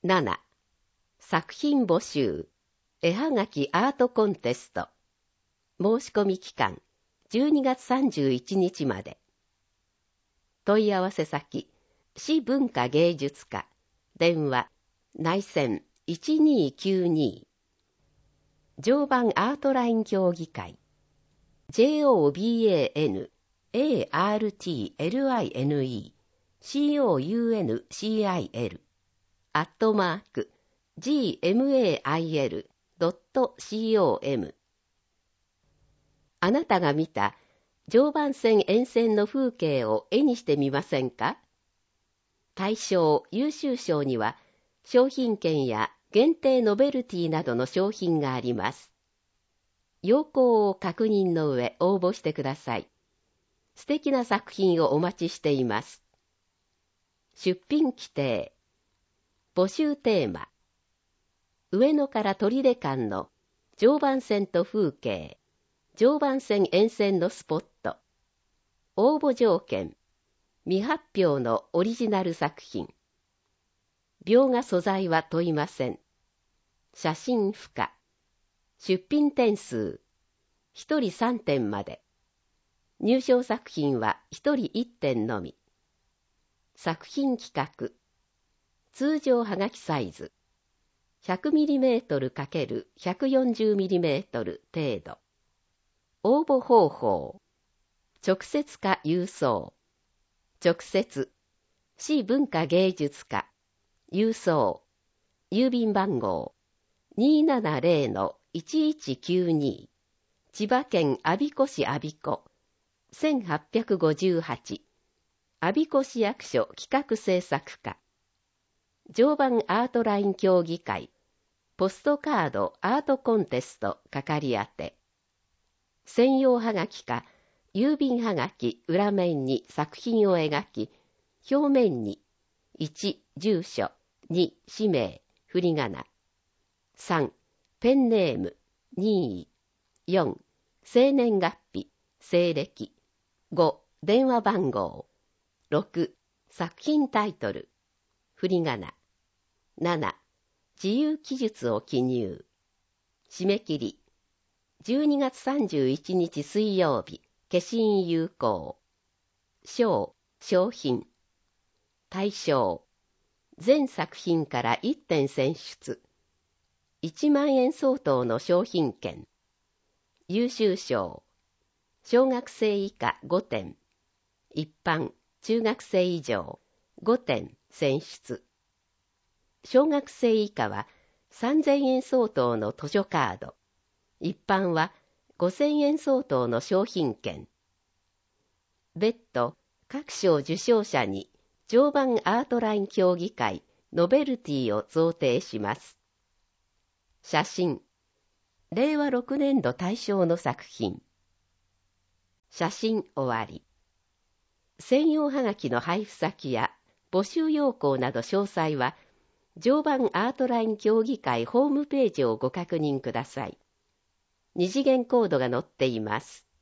7、作品募集、絵はがきアートコンテスト。申し込み期間、12月31日まで。問い合わせ先、市文化芸術課、電話、内線1292。常磐アートライン協議会、JOBAN ARTLINE COUNCIL @gmail.com。 あなたが見た常磐線沿線の風景を絵にしてみませんか？大賞・優秀賞には商品券や限定ノベルティなどの商品があります。要項を確認の上応募してください。素敵な作品をお待ちしています。出品規定。募集テーマ。上野から取手間の常磐線と風景、常磐線沿線のスポット。応募条件。未発表のオリジナル作品。描画素材は問いません。写真不可。出品点数。1人3点まで。入賞作品は1人1点のみ。作品規格。通常はがきサイズ。100mm×140mm 程度。応募方法。直接か郵送。直接。市文化芸術課。郵送。郵便番号。270-1192。千葉県我孫子市我孫子。1858。我孫子市役所企画制作課。常磐アートライン協議会。ポストカードアートコンテスト係宛て。専用はがきか、郵便はがき裏面に作品を描き、表面に1、住所、2、氏名、振り仮名。3、ペンネーム、任意。4、生年月日、西暦。5、電話番号。6、作品タイトル。振り仮名。7、自由記述を記入。締め切り。12月31日水曜日、消印有効。賞、賞品。対象。全作品から1点選出。1万円相当の商品券。優秀賞。小学生以下5点。一般、中学生以上5点選出。小学生以下は3000円相当の図書カード。一般は5000円相当の商品券。別途、各賞受賞者に常磐アートライン協議会ノベルティを贈呈します。写真。令和6年度大賞の作品。写真終わり。専用はがきの配布先や募集要項など詳細は常磐アートライン協議会ホームページをご確認ください。二次元コードが載っています。